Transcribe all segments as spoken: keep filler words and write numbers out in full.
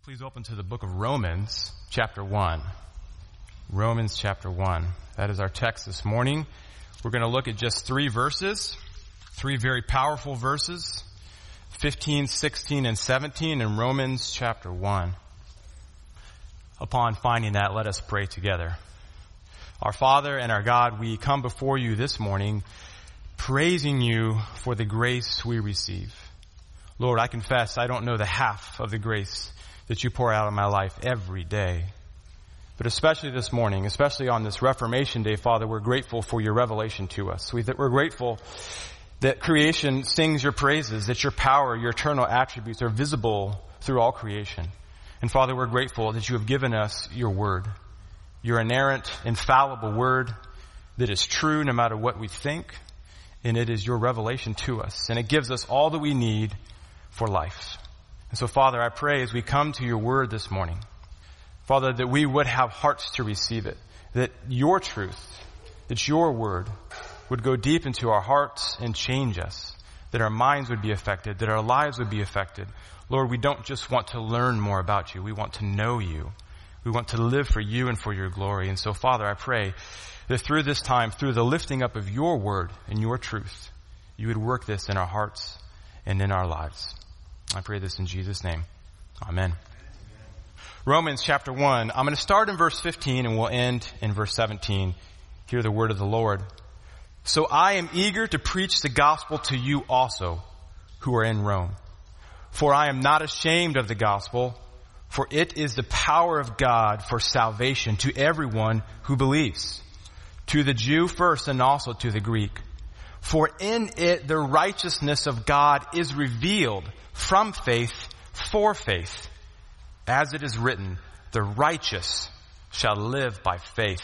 Please open to the book of Romans, chapter one. Romans, chapter one. That is our text this morning. We're going to look at just three verses, three very powerful verses, fifteen, sixteen, and seventeen in Romans, chapter one. Upon finding that, let us pray together. Our Father and our God, we come before you this morning, praising you for the grace we receive. Lord, I confess I don't know the half of the grace that you pour out in my life every day. But especially this morning, especially on this Reformation Day, Father, we're grateful for your revelation to us. We, we're grateful that creation sings your praises, that your power, your eternal attributes are visible through all creation. And Father, we're grateful that you have given us your word, your inerrant, infallible word that is true no matter what we think. And it is your revelation to us. And it gives us all that we need for life. And so, Father, I pray as we come to your word this morning, Father, that we would have hearts to receive it, that your truth, that your word would go deep into our hearts and change us, that our minds would be affected, that our lives would be affected. Lord, we don't just want to learn more about you. We want to know you. We want to live for you and for your glory. And so, Father, I pray that through this time, through the lifting up of your word and your truth, you would work this in our hearts and in our lives. I pray this in Jesus' name. Amen. Romans chapter one. I'm going to start in verse fifteen and we'll end in verse seventeen. Hear the word of the Lord. So I am eager to preach the gospel to you also, who are in Rome. For I am not ashamed of the gospel, for it is the power of God for salvation to everyone who believes, to the Jew first and also to the Greek. For in it the righteousness of God is revealed from faith for faith. As it is written, the righteous shall live by faith.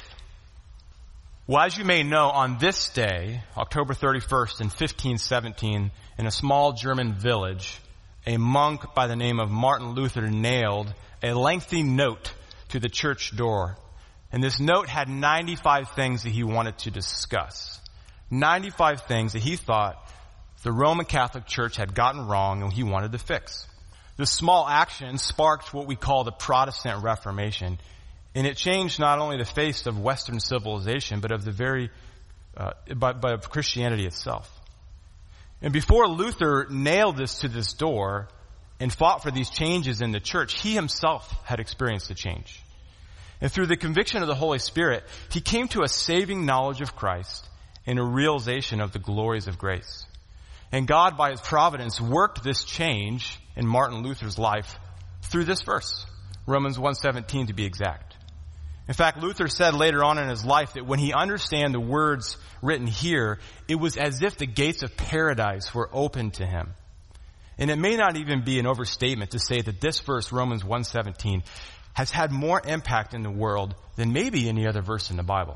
Well, as you may know, on this day, October thirty-first in fifteen seventeen, in a small German village, a monk by the name of Martin Luther nailed a lengthy note to the church door. And this note had ninety-five things that he wanted to discuss. ninety-five things that he thought the Roman Catholic Church had gotten wrong and he wanted to fix. This small action sparked what we call the Protestant Reformation. And it changed not only the face of Western civilization, but of the very, uh, but, but of Christianity itself. And before Luther nailed this to this door and fought for these changes in the church, he himself had experienced a change. And through the conviction of the Holy Spirit, he came to a saving knowledge of Christ and a realization of the glories of grace. And God, by his providence, worked this change in Martin Luther's life through this verse, Romans one seventeen to be exact. In fact, Luther said later on in his life that when he understood the words written here, it was as if the gates of paradise were open to him. And it may not even be an overstatement to say that this verse, Romans one seventeen, has had more impact in the world than maybe any other verse in the Bible.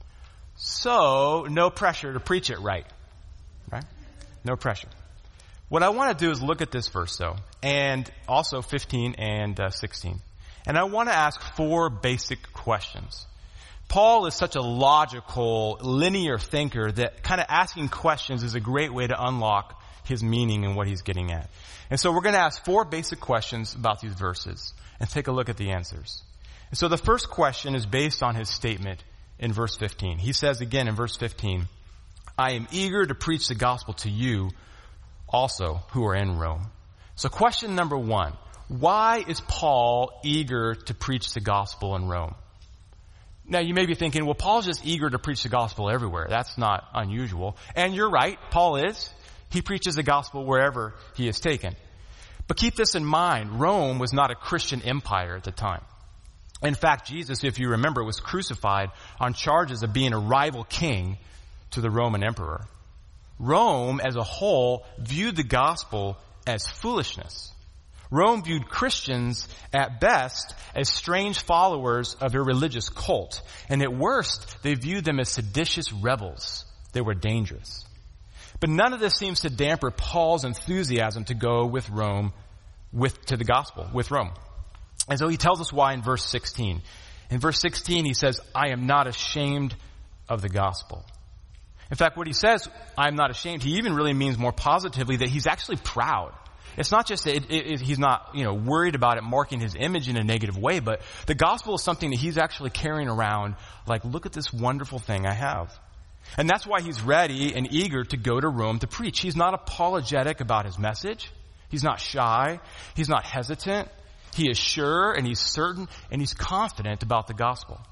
So, no pressure to preach it right. Right? No pressure. What I want to do is look at this verse, though, and also fifteen and uh, sixteen. And I want to ask four basic questions. Paul is such a logical, linear thinker that kind of asking questions is a great way to unlock his meaning and what he's getting at. And so we're going to ask four basic questions about these verses and take a look at the answers. And so the first question is based on his statement in verse fifteen. He says again in verse fifteen, I am eager to preach the gospel to you also who are in Rome. So question number one, why is Paul eager to preach the gospel in Rome? Now you may be thinking, well, Paul's just eager to preach the gospel everywhere. That's not unusual. And you're right, Paul is. He preaches the gospel wherever he is taken. But keep this in mind, Rome was not a Christian empire at the time. In fact, Jesus, if you remember, was crucified on charges of being a rival king to the Roman emperor. Rome as a whole viewed the gospel as foolishness. Rome viewed Christians at best as strange followers of a religious cult. And at worst, they viewed them as seditious rebels. They were dangerous. But none of this seems to dampen Paul's enthusiasm to go with Rome, with, to the gospel, with Rome. And so he tells us why in verse sixteen. In verse sixteen, he says, I am not ashamed of the gospel. In fact, what he says, I'm not ashamed, he even really means more positively that he's actually proud. It's not just that it, it, it, he's not, you know, worried about it marking his image in a negative way, but the gospel is something that he's actually carrying around, like, look at this wonderful thing I have. And that's why he's ready and eager to go to Rome to preach. He's not apologetic about his message. He's not shy. He's not hesitant. He is sure and he's certain and he's confident about the gospel.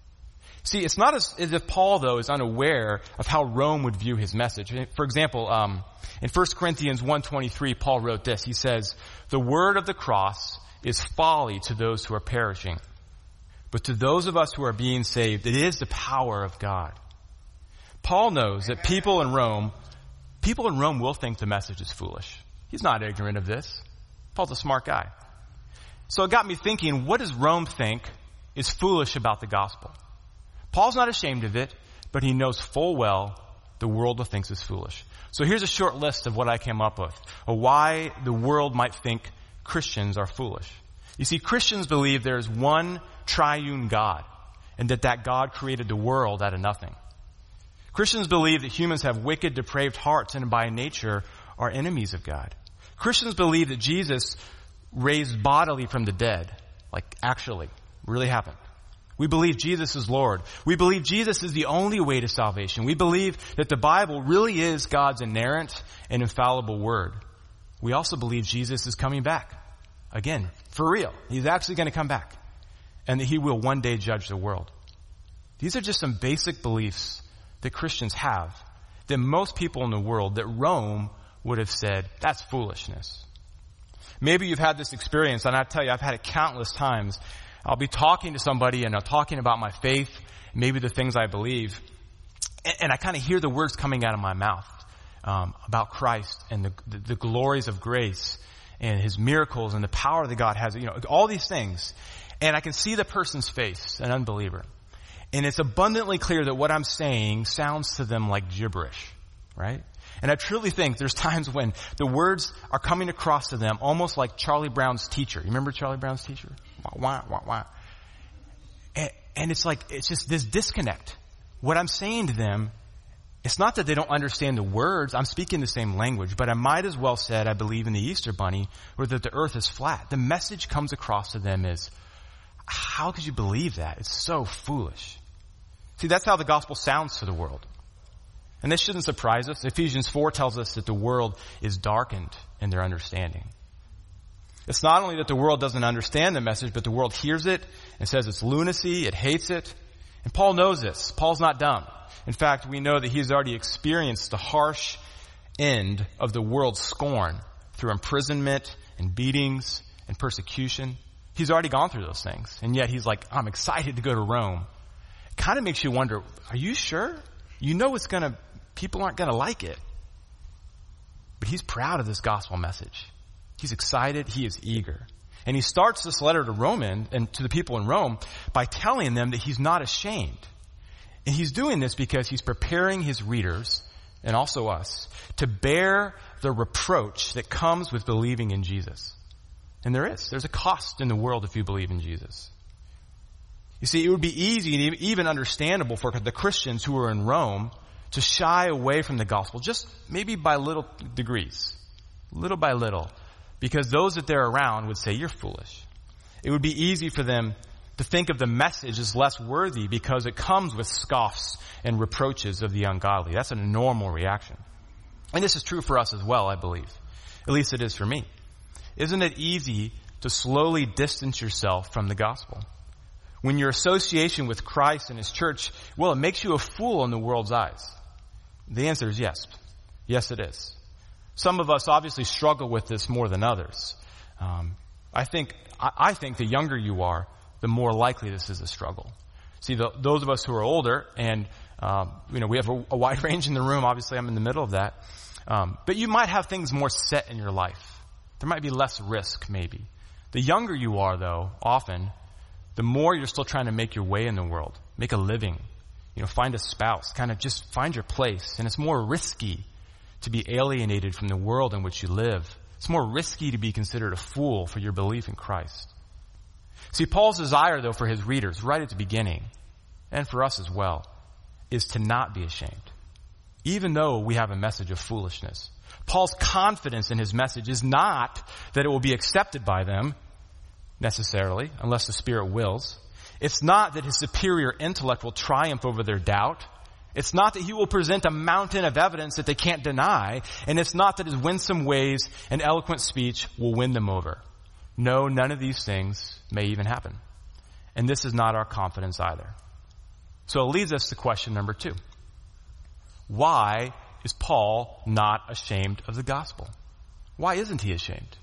See, it's not as, as if Paul, though, is unaware of how Rome would view his message. For example, um, in First Corinthians one twenty-three, Paul wrote this. He says, the word of the cross is folly to those who are perishing. But to those of us who are being saved, it is the power of God. Paul knows that people in Rome, people in Rome will think the message is foolish. He's not ignorant of this. Paul's a smart guy. So it got me thinking, what does Rome think is foolish about the gospel? Paul's not ashamed of it, but he knows full well the world thinks it's foolish. So here's a short list of what I came up with, of why the world might think Christians are foolish. You see, Christians believe there is one triune God, and that that God created the world out of nothing. Christians believe that humans have wicked, depraved hearts, and by nature are enemies of God. Christians believe that Jesus raised bodily from the dead, like actually, really happened. We believe Jesus is Lord. We believe Jesus is the only way to salvation. We believe that the Bible really is God's inerrant and infallible word. We also believe Jesus is coming back. Again, for real. He's actually going to come back. And that he will one day judge the world. These are just some basic beliefs that Christians have, that most people in the world, that Rome would have said, that's foolishness. Maybe you've had this experience, and I tell you, I've had it countless times. I'll be talking to somebody and I'm talking about my faith, maybe the things I believe, and, and I kind of hear the words coming out of my mouth um, about Christ and the, the, the glories of grace and his miracles and the power that God has, you know, all these things. And I can see the person's face, an unbeliever. And it's abundantly clear that what I'm saying sounds to them like gibberish, right? And I truly think there's times when the words are coming across to them almost like Charlie Brown's teacher. You remember Charlie Brown's teacher? Wah, wah, wah. And, and it's like, it's just this disconnect. What I'm saying to them, it's not that they don't understand the words. I'm speaking the same language, but I might as well said I believe in the Easter bunny or that the earth is flat. The message comes across to them as, how could you believe that? It's so foolish. See, that's how the gospel sounds to the world. And this shouldn't surprise us. Ephesians four tells us that the world is darkened in their understanding. It's not only that the world doesn't understand the message, but the world hears it and says it's lunacy, it hates it. And Paul knows this. Paul's not dumb. In fact, we know that he's already experienced the harsh end of the world's scorn through imprisonment and beatings and persecution. He's already gone through those things. And yet he's like, I'm excited to go to Rome. It kind of makes you wonder, are you sure? You know it's going to, people aren't going to like it. But he's proud of this gospel message. He's excited. He is eager. And he starts this letter to Roman and to the people in Rome by telling them that he's not ashamed. And he's doing this because he's preparing his readers and also us to bear the reproach that comes with believing in Jesus. And there is. There's a cost in the world if you believe in Jesus. You see, it would be easy and even understandable for the Christians who were in Rome to shy away from the gospel, just maybe by little degrees, little by little, because those that they're around would say, you're foolish. It would be easy for them to think of the message as less worthy because it comes with scoffs and reproaches of the ungodly. That's a normal reaction. And this is true for us as well, I believe. At least it is for me. Isn't it easy to slowly distance yourself from the gospel? When your association with Christ and his church, well, it makes you a fool in the world's eyes. The answer is yes. Yes, it is. Some of us obviously struggle with this more than others. Um, I think I, I think the younger you are, the more likely this is a struggle. See, the, those of us who are older, and um, you know, we have a, a wide range in the room. Obviously, I'm in the middle of that. Um, but you might have things more set in your life. There might be less risk, maybe. The younger you are, though, often, the more you're still trying to make your way in the world, make a living, you know, find a spouse, kind of just find your place. And it's more risky to be alienated from the world in which you live. It's more risky to be considered a fool for your belief in Christ. See, Paul's desire, though, for his readers right at the beginning, and for us as well, is to not be ashamed. Even though we have a message of foolishness. Paul's confidence in his message is not that it will be accepted by them, necessarily, unless the Spirit wills. It's not that his superior intellect will triumph over their doubt. It's not that he will present a mountain of evidence that they can't deny. And it's not that his winsome ways and eloquent speech will win them over. No, none of these things may even happen. And this is not our confidence either. So it leads us to question number two. Why is Paul not ashamed of the gospel? Why isn't he ashamed?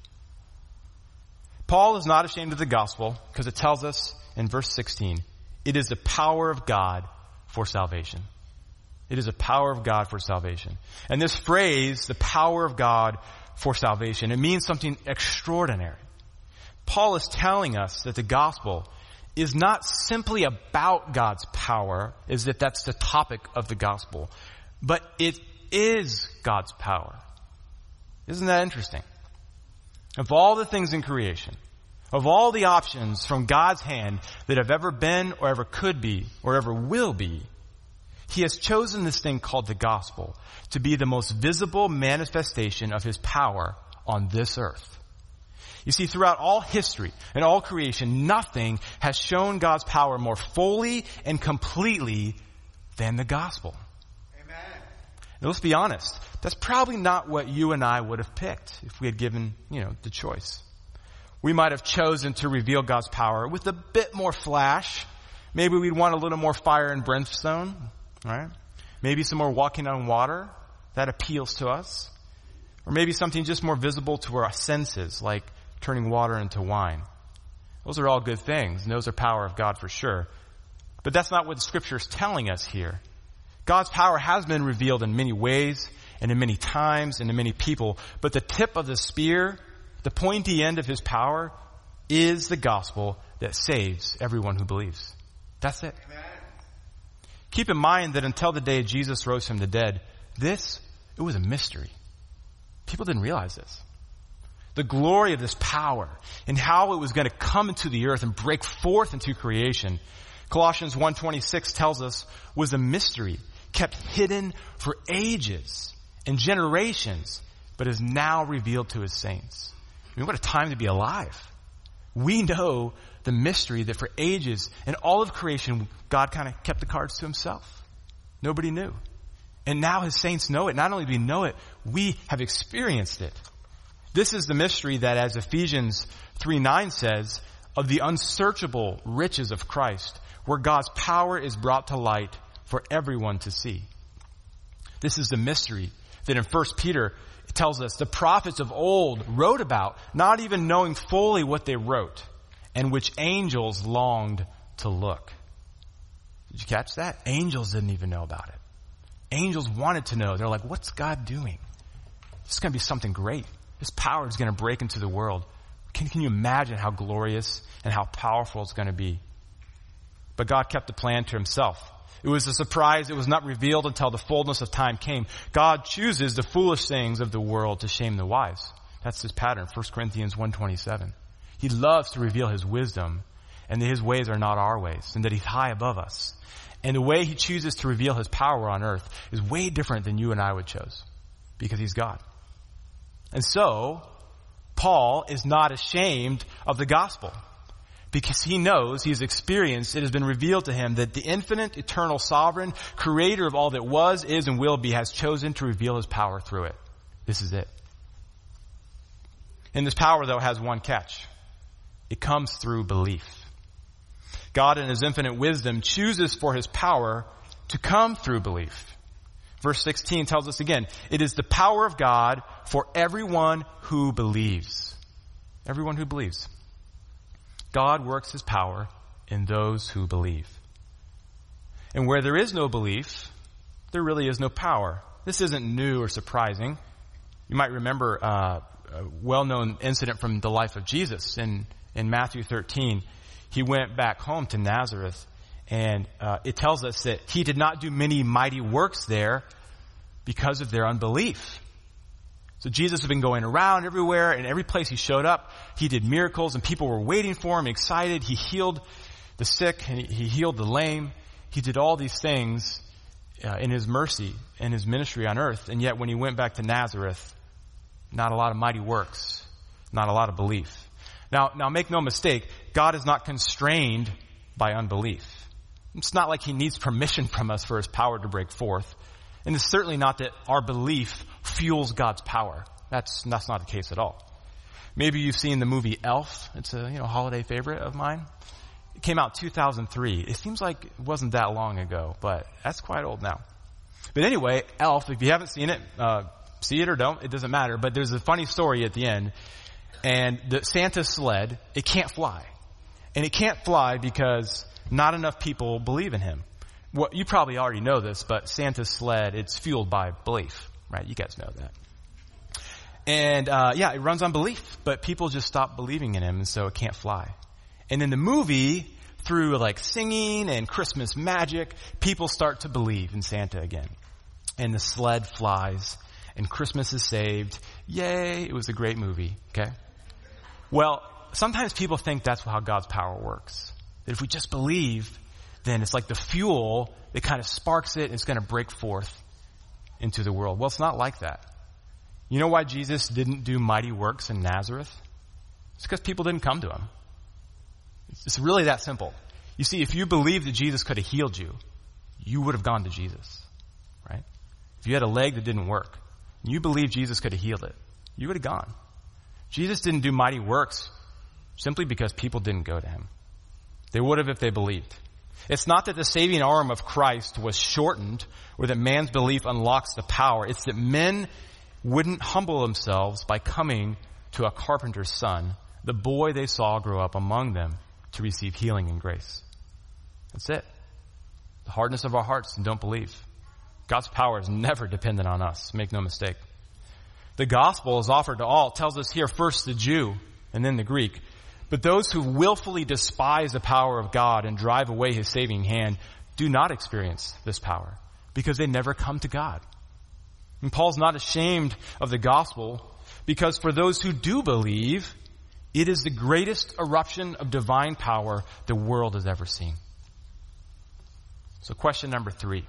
Paul is not ashamed of the gospel because it tells us in verse sixteen, it is the power of God for salvation. It is the power of God for salvation. And this phrase, the power of God for salvation, it means something extraordinary. Paul is telling us that the gospel is not simply about God's power, is that that's the topic of the gospel, but it is God's power. Isn't that interesting? Of all the things in creation, of all the options from God's hand that have ever been or ever could be or ever will be, he has chosen this thing called the gospel to be the most visible manifestation of his power on this earth. You see, throughout all history and all creation, nothing has shown God's power more fully and completely than the gospel. Amen. Now, let's be honest. That's probably not what you and I would have picked if we had given, you know, the choice. We might have chosen to reveal God's power with a bit more flash. Maybe we'd want a little more fire and brimstone, right? Maybe some more walking on water. That appeals to us. Or maybe something just more visible to our senses, like turning water into wine. Those are all good things, and those are power of God for sure. But that's not what the Scripture is telling us here. God's power has been revealed in many ways, and in many times, and in many people. But the tip of the spear, the pointy end of his power, is the gospel that saves everyone who believes. That's it. Amen. Keep in mind that until the day Jesus rose from the dead, this, it was a mystery. People didn't realize this. The glory of this power and how it was going to come into the earth and break forth into creation, Colossians one twenty-six tells us, was a mystery kept hidden for ages and generations, but is now revealed to his saints. I mean, what a time to be alive. We know the mystery that for ages and all of creation, God kind of kept the cards to himself. Nobody knew. And now his saints know it. Not only do we know it, we have experienced it. This is the mystery that, as Ephesians three nine says, of the unsearchable riches of Christ, where God's power is brought to light for everyone to see. This is the mystery that in First Peter it tells us the prophets of old wrote about, not even knowing fully what they wrote, and which angels longed to look. Did you catch that? Angels didn't even know about it. Angels wanted to know. They're like, what's God doing? This is going to be something great. This power is going to break into the world. Can, can you imagine how glorious and how powerful it's going to be? But God kept the plan to himself. It was a surprise. It was not revealed until the fullness of time came. God chooses the foolish things of the world to shame the wise. That's his pattern, First Corinthians one twenty-seven. He loves to reveal his wisdom and that his ways are not our ways and that he's high above us. And the way he chooses to reveal his power on earth is way different than you and I would choose because he's God. And so, Paul is not ashamed of the gospel because he knows, he's experienced, it has been revealed to him that the infinite, eternal, sovereign, creator of all that was, is, and will be has chosen to reveal his power through it. This is it. And this power, though, has one catch. It comes through belief. God, in his infinite wisdom, chooses for his power to come through belief. Verse sixteen tells us again, it is the power of God for everyone who believes. Everyone who believes. God works his power in those who believe. And where there is no belief, there really is no power. This isn't new or surprising. You might remember uh, a well-known incident from the life of Jesus in, in Matthew thirteen. He went back home to Nazareth, and uh, it tells us that he did not do many mighty works there because of their unbelief. So Jesus had been going around everywhere, and every place he showed up, he did miracles, and people were waiting for him, excited. He healed the sick, and he healed the lame. He did all these things uh, in his mercy and his ministry on earth, and yet when he went back to Nazareth, not a lot of mighty works, not a lot of belief. Now, now make no mistake, God is not constrained by unbelief. It's not like he needs permission from us for his power to break forth. And it's certainly not that our belief fuels God's power. That's, that's not the case at all. Maybe you've seen the movie Elf. It's a, you know, holiday favorite of mine. It came out two thousand three. It seems like it wasn't that long ago, but that's quite old now. But anyway, Elf, if you haven't seen it, uh, see it or don't, it doesn't matter. But there's a funny story at the end. And the Santa sled, it can't fly. And it can't fly because not enough people believe in him. Well, you probably already know this, but Santa's sled, it's fueled by belief, right? You guys know that. And, uh, yeah, it runs on belief, but people just stop believing in him, and so it can't fly. And in the movie, through like singing and Christmas magic, people start to believe in Santa again. And the sled flies, and Christmas is saved. Yay, it was a great movie, okay? Well, sometimes people think that's how God's power works. That if we just believe, then it's like the fuel that kind of sparks it and it's going to break forth into the world. Well, it's not like that. You know why Jesus didn't do mighty works in Nazareth? It's because people didn't come to him. It's really that simple. You see, if you believed that Jesus could have healed you, you would have gone to Jesus, right? If you had a leg that didn't work, and you believed Jesus could have healed it, you would have gone. Jesus didn't do mighty works simply because people didn't go to him. They would have if they believed. It's not that the saving arm of Christ was shortened or that man's belief unlocks the power. It's that men wouldn't humble themselves by coming to a carpenter's son, the boy they saw grow up among them, to receive healing and grace. That's it. The hardness of our hearts and don't believe. God's power is never dependent on us. Make no mistake. The gospel is offered to all. It tells us here first the Jew and then the Greek. But those who willfully despise the power of God and drive away his saving hand do not experience this power because they never come to God. And Paul's not ashamed of the gospel because for those who do believe, it is the greatest eruption of divine power the world has ever seen. So question number three.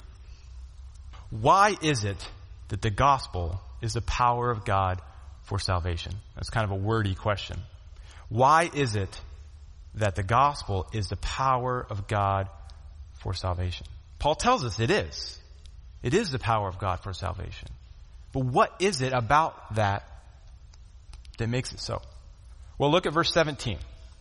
Why is it that the gospel is the power of God for salvation? That's kind of a wordy question. Why is it that the gospel is the power of God for salvation? Paul tells us it is. It is the power of God for salvation. But what is it about that that makes it so? Well, look at verse seventeen.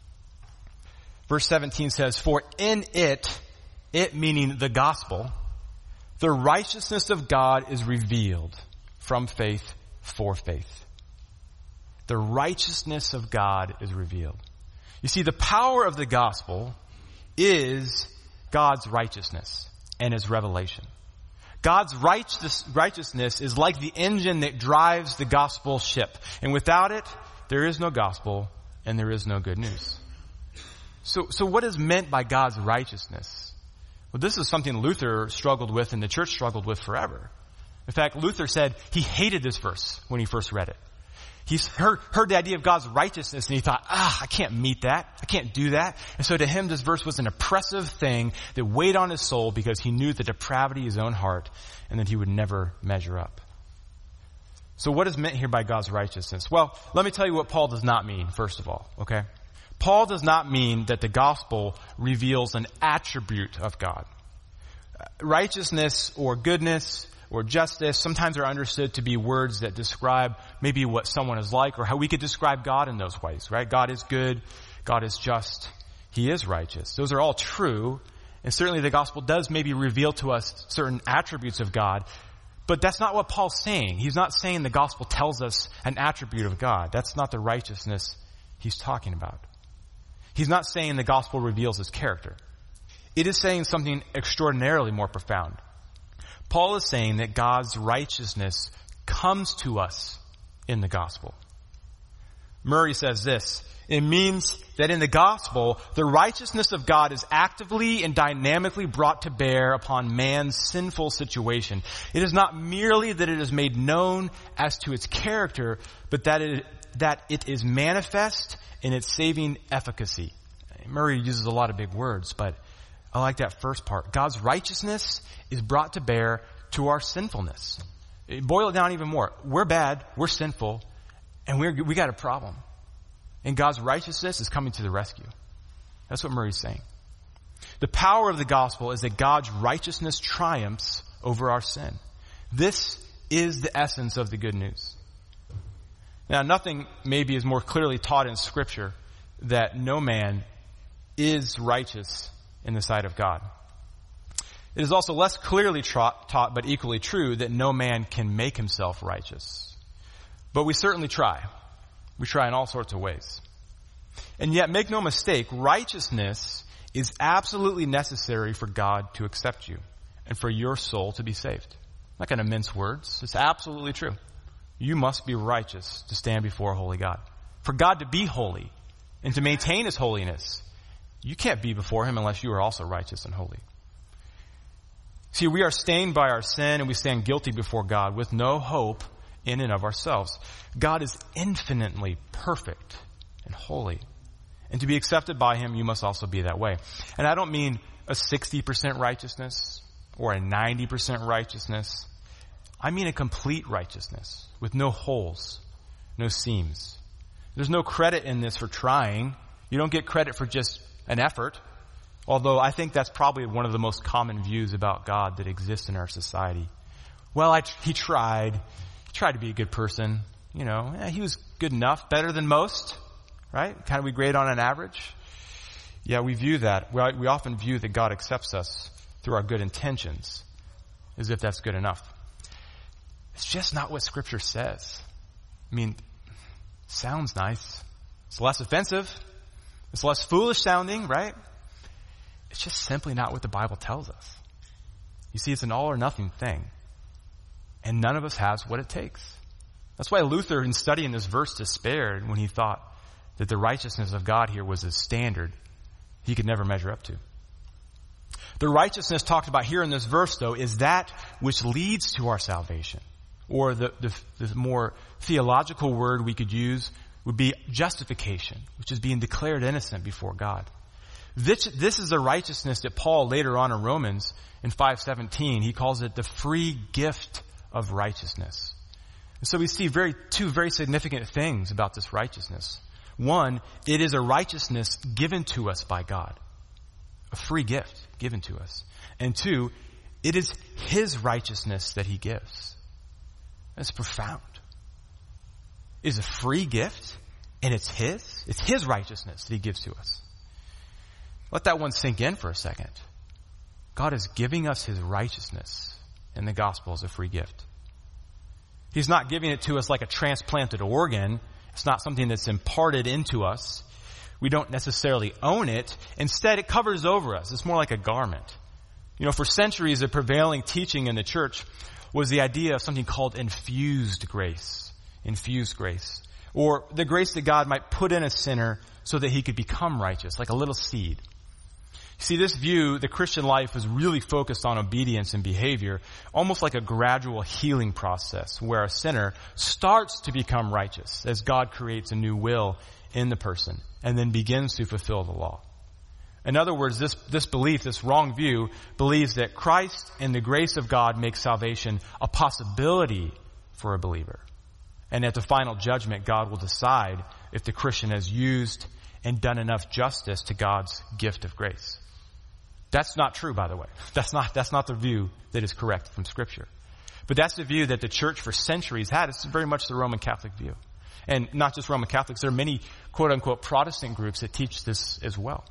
Verse seventeen says, "For in it," it meaning the gospel, "the righteousness of God is revealed from faith for faith." The righteousness of God is revealed. You see, the power of the gospel is God's righteousness and his revelation. God's righteous, righteousness is like the engine that drives the gospel ship. And without it, there is no gospel and there is no good news. So, so what is meant by God's righteousness? Well, this is something Luther struggled with and the church struggled with forever. In fact, Luther said he hated this verse when he first read it. He heard, heard the idea of God's righteousness and he thought, ah, I can't meet that. I can't do that. And so to him, this verse was an oppressive thing that weighed on his soul because he knew the depravity of his own heart and that he would never measure up. So what is meant here by God's righteousness? Well, let me tell you what Paul does not mean, first of all, okay? Paul does not mean that the gospel reveals an attribute of God. Righteousness or goodness or justice sometimes are understood to be words that describe maybe what someone is like or how we could describe God in those ways, right? God is good. God is just. He is righteous. Those are all true. And certainly the gospel does maybe reveal to us certain attributes of God. But that's not what Paul's saying. He's not saying the gospel tells us an attribute of God. That's not the righteousness he's talking about. He's not saying the gospel reveals his character. It is saying something extraordinarily more profound. Paul is saying that God's righteousness comes to us in the gospel. Murray says this, it means that in the gospel, the righteousness of God is actively and dynamically brought to bear upon man's sinful situation. It is not merely that it is made known as to its character, but that it, that it is manifest in its saving efficacy. Murray uses a lot of big words, but I like that first part. God's righteousness is brought to bear to our sinfulness. Boil it down even more. We're bad. We're sinful. And we're, we got a problem. And God's righteousness is coming to the rescue. That's what Murray's saying. The power of the gospel is that God's righteousness triumphs over our sin. This is the essence of the good news. Now, nothing maybe is more clearly taught in Scripture that no man is righteous in the sight of God. It is also less clearly tra- taught, but equally true, that no man can make himself righteous. But we certainly try. We try in all sorts of ways. And yet, make no mistake, righteousness is absolutely necessary for God to accept you and for your soul to be saved. I'm not going to mince words. It's absolutely true. You must be righteous to stand before a holy God. For God to be holy and to maintain his holiness, you can't be before him unless you are also righteous and holy. See, we are stained by our sin and we stand guilty before God with no hope in and of ourselves. God is infinitely perfect and holy. And to be accepted by him, you must also be that way. And I don't mean a sixty percent righteousness or a ninety percent righteousness. I mean a complete righteousness with no holes, no seams. There's no credit in this for trying. You don't get credit for just an effort. Although I think that's probably one of the most common views about God that exists in our society. Well, I, he tried. He tried to be a good person. You know, eh, he was good enough, better than most, right? Kind of we grade on an average. Yeah, we view that. We, we often view that God accepts us through our good intentions, as if that's good enough. It's just not what Scripture says. I mean, sounds nice. It's less offensive. It's less foolish sounding, right? It's just simply not what the Bible tells us. You see, it's an all or nothing thing. And none of us has what it takes. That's why Luther, in studying this verse, despaired when he thought that the righteousness of God here was a standard he could never measure up to. The righteousness talked about here in this verse, though, is that which leads to our salvation. Or the, the, the more theological word we could use would be justification, which is being declared innocent before God. This, this is the righteousness that Paul later on in Romans in five seventeen, he calls it the free gift of righteousness. And so we see very two very significant things about this righteousness. One, it is a righteousness given to us by God. A free gift given to us. And two, it is his righteousness that he gives. That's profound. It is a free gift, and it's his. It's his righteousness that he gives to us. Let that one sink in for a second. God is giving us his righteousness in the gospel as a free gift. He's not giving it to us like a transplanted organ. It's not something that's imparted into us. We don't necessarily own it. Instead, it covers over us. It's more like a garment. You know, for centuries, the prevailing teaching in the church was the idea of something called infused grace. Infused grace. Or the grace that God might put in a sinner so that he could become righteous, like a little seed. See, this view, the Christian life was really focused on obedience and behavior, almost like a gradual healing process where a sinner starts to become righteous as God creates a new will in the person and then begins to fulfill the law. In other words, this, this belief, this wrong view, believes that Christ and the grace of God make salvation a possibility for a believer. And at the final judgment, God will decide if the Christian has used and done enough justice to God's gift of grace. That's not true, by the way. That's not, that's not the view that is correct from Scripture. But that's the view that the church for centuries had. It's very much the Roman Catholic view. And not just Roman Catholics, there are many quote-unquote Protestant groups that teach this as well.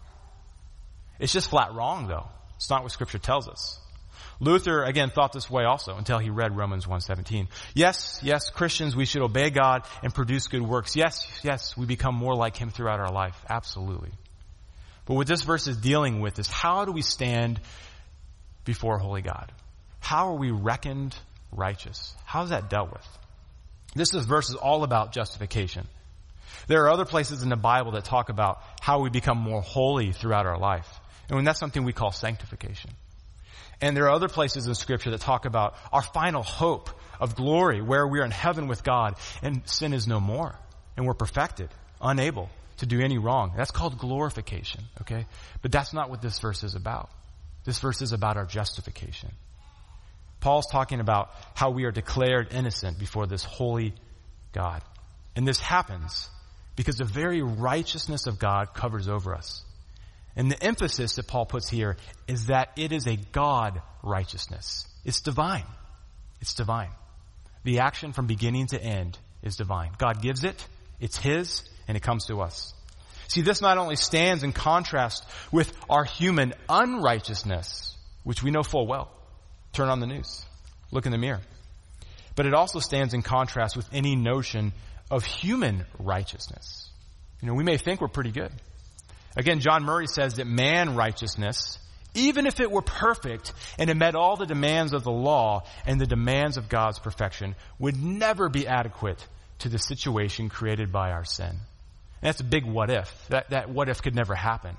It's just flat wrong, though. It's not what Scripture tells us. Luther, again, thought this way also until he read Romans one seventeen. Yes, yes, Christians, we should obey God and produce good works. Yes, yes, we become more like him throughout our life. Absolutely. But what this verse is dealing with is how do we stand before a holy God? How are we reckoned righteous? How is that dealt with? This is, verse is all about justification. There are other places in the Bible that talk about how we become more holy throughout our life. And that's something we call sanctification. And there are other places in Scripture that talk about our final hope of glory, where we are in heaven with God and sin is no more. And we're perfected, unable to do any wrong. That's called glorification, okay? But that's not what this verse is about. This verse is about our justification. Paul's talking about how we are declared innocent before this holy God. And this happens because the very righteousness of God covers over us. And the emphasis that Paul puts here is that it is a God righteousness. It's divine. It's divine. The action from beginning to end is divine. God gives it, it's His, and it comes to us. See, this not only stands in contrast with our human unrighteousness, which we know full well. Turn on the news. Look in the mirror. But it also stands in contrast with any notion of human righteousness. You know, we may think we're pretty good. Again, John Murray says that man righteousness, even if it were perfect and it met all the demands of the law and the demands of God's perfection, would never be adequate to the situation created by our sin. And that's a big what if. That, that what if could never happen.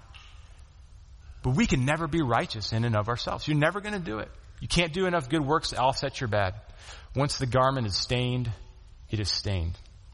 But we can never be righteous in and of ourselves. You're never going to do it. You can't do enough good works to offset your bad. Once the garment is stained, it is stained.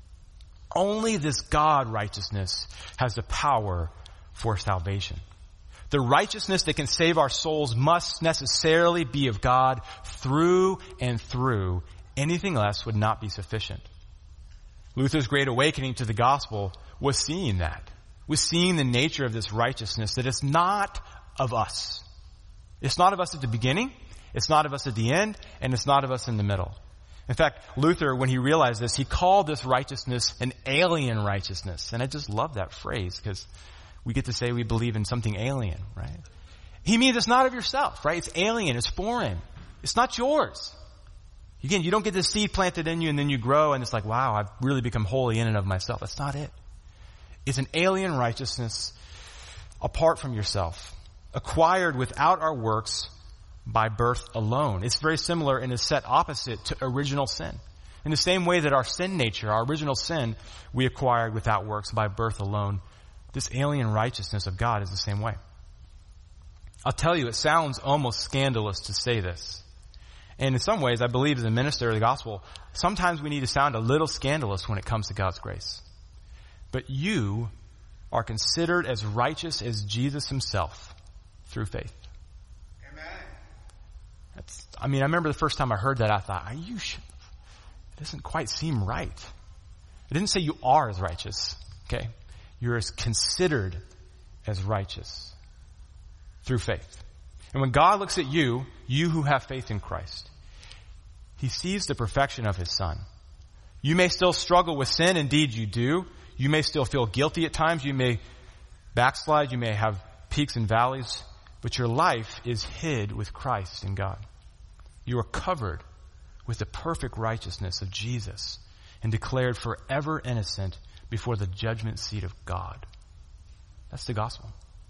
Only this God righteousness has the power for salvation. The righteousness that can save our souls must necessarily be of God through and through. Anything less would not be sufficient. Luther's great awakening to the gospel was seeing that. Was seeing the nature of this righteousness, that it's not of us. It's not of us at the beginning, it's not of us at the end, and it's not of us in the middle. In fact, Luther, when he realized this, he called this righteousness an alien righteousness. And I just love that phrase because we get to say we believe in something alien, right? He means it's not of yourself, right? It's alien, it's foreign. It's not yours. Again, you don't get this seed planted in you and then you grow and it's like, wow, I've really become holy in and of myself. That's not it. It's an alien righteousness apart from yourself, acquired without our works by birth alone. It's very similar and is set opposite to original sin. In the same way that our sin nature, our original sin, we acquired without works by birth alone, this alien righteousness of God is the same way. I'll tell you, it sounds almost scandalous to say this. And in some ways, I believe as a minister of the gospel, sometimes we need to sound a little scandalous when it comes to God's grace. But you are considered as righteous as Jesus himself through faith. Amen. That's, I mean, I remember the first time I heard that, I thought, are you sure? It doesn't quite seem right. It didn't say you are as righteous, okay? You're as considered as righteous through faith. And when God looks at you, you who have faith in Christ, he sees the perfection of his Son. You may still struggle with sin. Indeed, you do. You may still feel guilty at times. You may backslide. You may have peaks and valleys. But your life is hid with Christ in God. You are covered with the perfect righteousness of Jesus and declared forever innocent before the judgment seat of God. That's the gospel.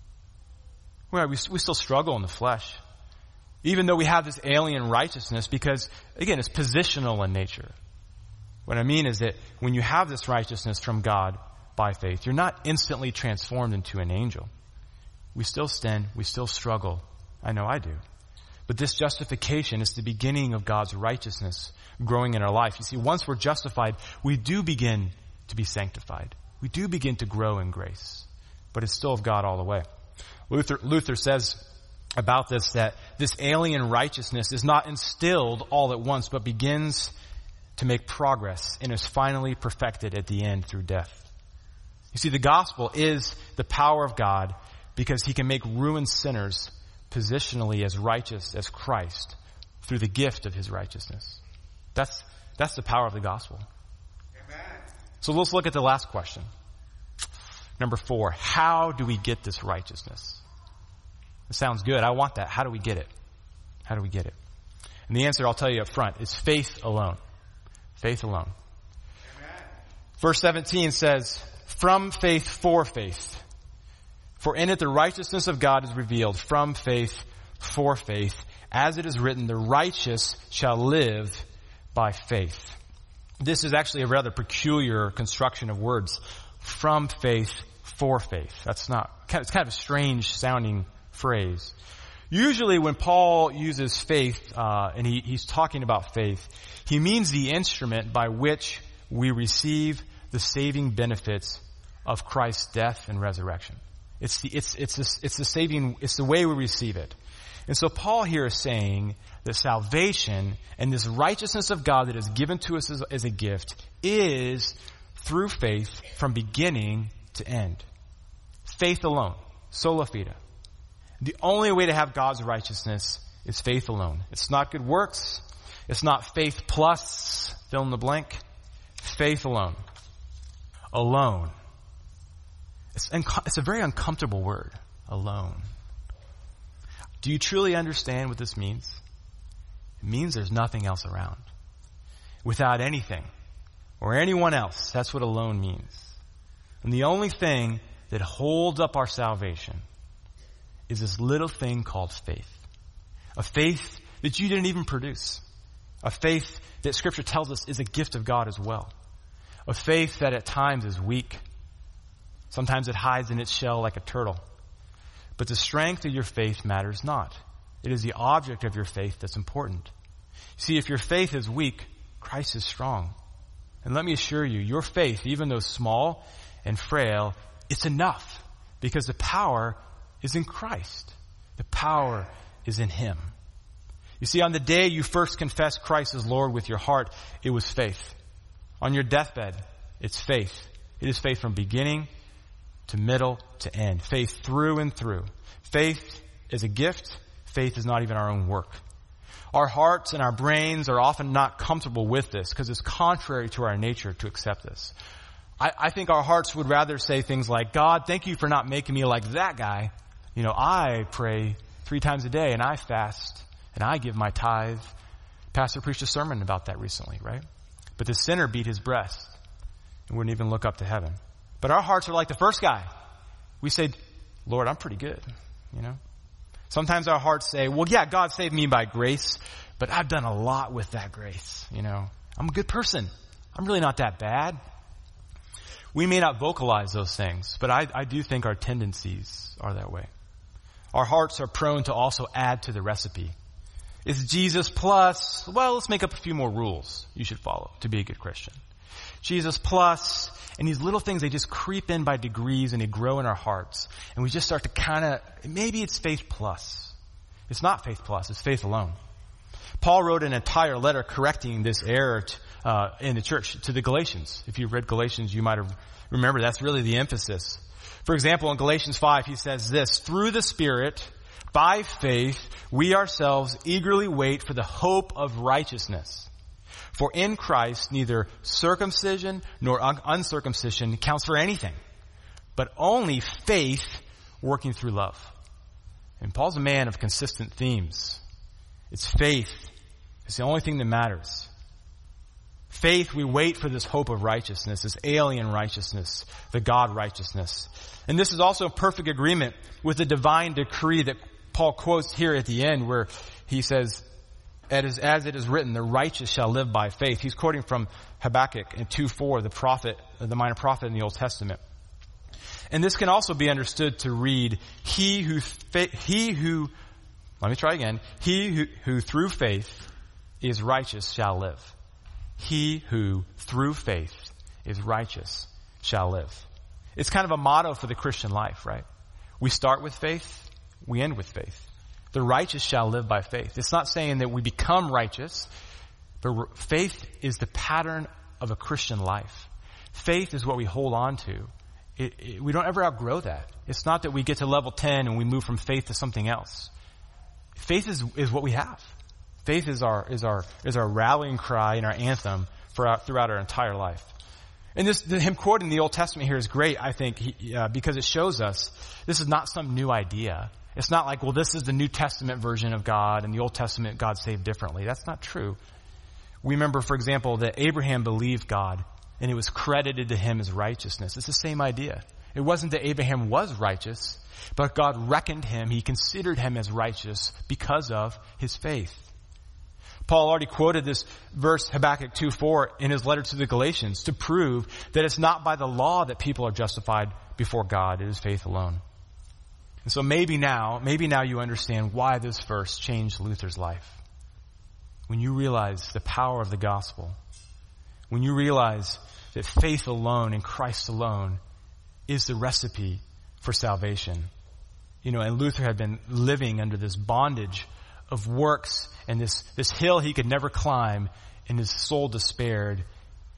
Well, we, we still struggle in the flesh, even though we have this alien righteousness, because, again, it's positional in nature. What I mean is that when you have this righteousness from God by faith, you're not instantly transformed into an angel. We still sin, we still struggle. I know I do. But this justification is the beginning of God's righteousness growing in our life. You see, once we're justified, we do begin to be sanctified. We do begin to grow in grace. But it's still of God all the way. Luther, Luther says about this that this alien righteousness is not instilled all at once, but begins to make progress and is finally perfected at the end through death. You see, the gospel is the power of God because he can make ruined sinners positionally as righteous as Christ through the gift of his righteousness. That's, that's the power of the gospel. Amen. So let's look at the last question. Number four, how do we get this righteousness? It sounds good. I want that. How do we get it? How do we get it? And the answer I'll tell you up front is faith alone. Faith alone. Amen. Verse seventeen says, from faith for faith. For in it the righteousness of God is revealed from faith for faith. As it is written, the righteous shall live by faith. This is actually a rather peculiar construction of words. From faith for faith. That's not, it's kind of a strange sounding phrase. Usually when Paul uses faith, uh, and he, he's talking about faith, he means the instrument by which we receive the saving benefits of Christ's death and resurrection. It's the, it's, it's, the, it's the saving, it's the way we receive it. And so Paul here is saying that salvation and this righteousness of God that is given to us as, as a gift is through faith from beginning to end. Faith alone. Sola fide. The only way to have God's righteousness is faith alone. It's not good works. It's not faith plus, fill in the blank. Faith alone. Alone. It's, unco- it's a very uncomfortable word. Alone. Do you truly understand what this means? It means there's nothing else around. Without anything or anyone else. That's what alone means. And the only thing that holds up our salvation is this little thing called faith. A faith that you didn't even produce. A faith that Scripture tells us is a gift of God as well. A faith that at times is weak. Sometimes it hides in its shell like a turtle. But the strength of your faith matters not. It is the object of your faith that's important. See, if your faith is weak, Christ is strong. And let me assure you, your faith, even though small and frail, it's enough. Because the power is in Christ. The power is in Him. You see, on the day you first confessed Christ as Lord with your heart, it was faith. On your deathbed, it's faith. It is faith from beginning to middle to end. Faith through and through. Faith is a gift. Faith is not even our own work. Our hearts and our brains are often not comfortable with this because it's contrary to our nature to accept this. I, I think our hearts would rather say things like, God, thank you for not making me like that guy. You know, I pray three times a day and I fast and I give my tithe. Pastor preached a sermon about that recently, right? But the sinner beat his breast and wouldn't even look up to heaven. But our hearts are like the first guy. We say, Lord, I'm pretty good, you know? Sometimes our hearts say, well, yeah, God saved me by grace, but I've done a lot with that grace, you know? I'm a good person. I'm really not that bad. We may not vocalize those things, but I, I do think our tendencies are that way. Our hearts are prone to also add to the recipe. It's Jesus plus, well, let's make up a few more rules you should follow to be a good Christian. Jesus plus, and these little things, they just creep in by degrees and they grow in our hearts. And we just start to kind of, maybe it's faith plus. It's not faith plus, it's faith alone. Paul wrote an entire letter correcting this error to, uh, in the church to the Galatians. If you've read Galatians, you might have remembered that's really the emphasis. For example, in Galatians five, he says this, through the Spirit, by faith, we ourselves eagerly wait for the hope of righteousness. For in Christ, neither circumcision nor un- uncircumcision counts for anything, but only faith working through love. And Paul's a man of consistent themes. It's faith. It's the only thing that matters. Faith, we wait for this hope of righteousness, this alien righteousness, the God righteousness. And this is also a perfect agreement with the divine decree that Paul quotes here at the end where he says, As, as it is written, the righteous shall live by faith. He's quoting from Habakkuk in two four, the prophet, the minor prophet in the Old Testament. And this can also be understood to read, he who, fa- he who, let me try again, he who, who through faith is righteous shall live. He who through faith is righteous shall live. It's kind of a motto for the Christian life, right? We start with faith, we end with faith. The righteous shall live by faith. It's not saying that we become righteous, but faith is the pattern of a Christian life. Faith is what we hold on to. It, it, we don't ever outgrow that. It's not that we get to level ten and we move from faith to something else. Faith is, is what we have. Faith is our, is our, is our rallying cry and our anthem for our, throughout our entire life. And this, the, him quoting the Old Testament here is great, I think, he, uh, because it shows us this is not some new idea. It's not like, well, this is the New Testament version of God and the Old Testament God saved differently. That's not true. We remember, for example, that Abraham believed God and it was credited to him as righteousness. It's the same idea. It wasn't that Abraham was righteous, but God reckoned him, he considered him as righteous because of his faith. Paul already quoted this verse, Habakkuk two four, in his letter to the Galatians to prove that it's not by the law that people are justified before God. It is faith alone. And so maybe now, maybe now you understand why this verse changed Luther's life. When you realize the power of the gospel, when you realize that faith alone in Christ alone is the recipe for salvation. You know, and Luther had been living under this bondage of works and this, this hill he could never climb, and his soul despaired.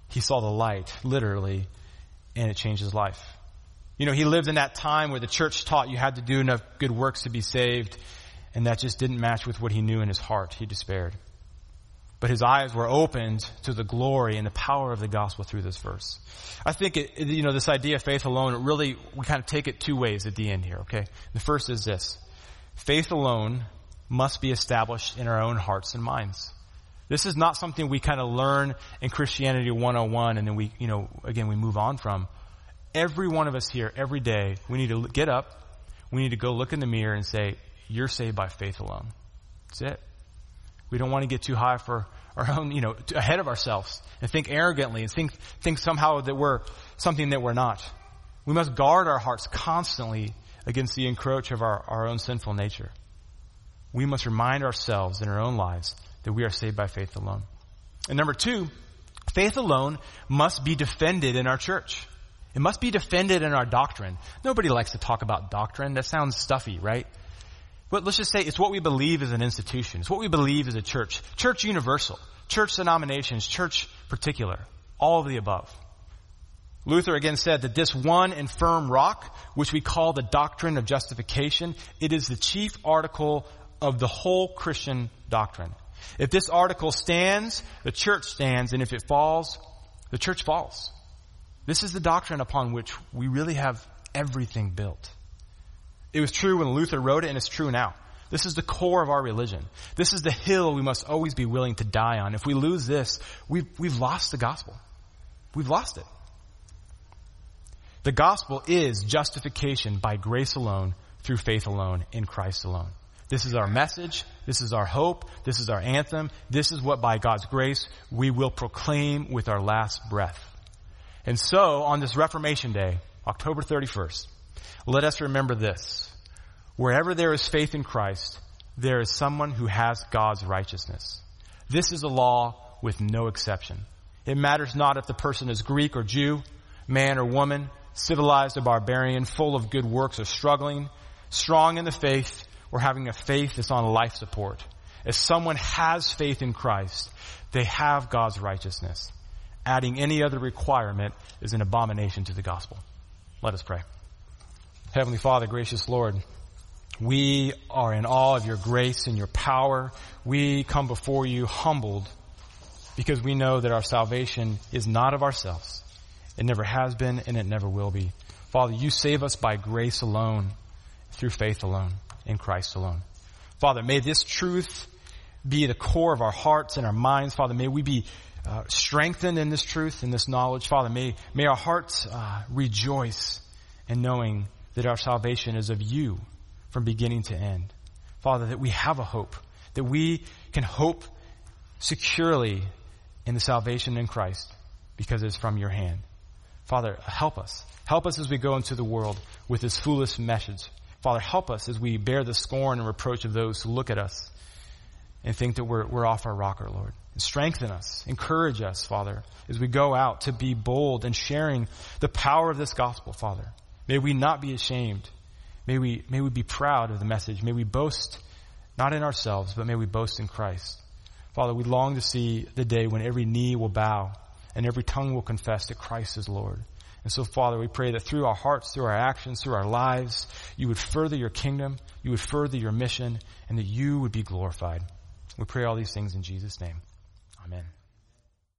he saw the light, literally, and it changed his life. You know, he lived in that time where the church taught you had to do enough good works to be saved, and that just didn't match with what he knew in his heart. He despaired. But his eyes were opened to the glory and the power of the gospel through this verse. I think, it, you know, this idea of faith alone, it really, we kind of take it two ways at the end here, okay? The first is this. Faith alone must be established in our own hearts and minds. This is not something we kind of learn in Christianity one oh one and then we, you know, again, we move on from. Every one of us here, every day, we need to get up, we need to go look in the mirror and say, you're saved by faith alone. That's it. We don't want to get too high for our own, you know, ahead of ourselves and think arrogantly and think, think somehow that we're something that we're not. We must guard our hearts constantly against the encroach of our, our own sinful nature. We must remind ourselves in our own lives that we are saved by faith alone. And number two, faith alone must be defended in our church. It must be defended in our doctrine. Nobody likes to talk about doctrine. That sounds stuffy, right? But let's just say it's what we believe as an institution. It's what we believe as a church. Church universal. Church denominations. Church particular. All of the above. Luther again said that this one and firm rock, which we call the doctrine of justification, it is the chief article of the whole Christian doctrine. If this article stands, the church stands, and if it falls, the church falls. This is the doctrine upon which we really have everything built. It was true when Luther wrote it, and it's true now. This is the core of our religion. This is the hill we must always be willing to die on. If we lose this, we've, we've lost the gospel. We've lost it. The gospel is justification by grace alone, through faith alone, in Christ alone. This is our message. This is our hope. This is our anthem. This is what, by God's grace, we will proclaim with our last breath. And so, on this Reformation Day, October thirty-first, let us remember this. Wherever there is faith in Christ, there is someone who has God's righteousness. This is a law with no exception. It matters not if the person is Greek or Jew, man or woman, civilized or barbarian, full of good works or struggling, strong in the faith or having a faith that's on life support. If someone has faith in Christ, they have God's righteousness. Adding any other requirement is an abomination to the gospel. Let us pray. Heavenly Father, gracious Lord, we are in awe of your grace and your power. We come before you humbled because we know that our salvation is not of ourselves. It never has been and it never will be. Father, you save us by grace alone, through faith alone, in Christ alone. Father, may this truth be the core of our hearts and our minds. Father, may we be uh, strengthened in this truth and this knowledge. Father, may, may our hearts uh, rejoice in knowing that our salvation is of you from beginning to end. Father, that we have a hope, that we can hope securely in the salvation in Christ because it's from your hand. Father, help us. Help us as we go into the world with this foolish message. Father, help us as we bear the scorn and reproach of those who look at us and think that we're, we're off our rocker, Lord. And strengthen us. Encourage us, Father, as we go out to be bold in sharing the power of this gospel, Father. May we not be ashamed. May we, may we be proud of the message. May we boast not in ourselves, but may we boast in Christ. Father, we long to see the day when every knee will bow and every tongue will confess that Christ is Lord. And so, Father, we pray that through our hearts, through our actions, through our lives, you would further your kingdom, you would further your mission, and that you would be glorified. We pray all these things in Jesus' name. Amen.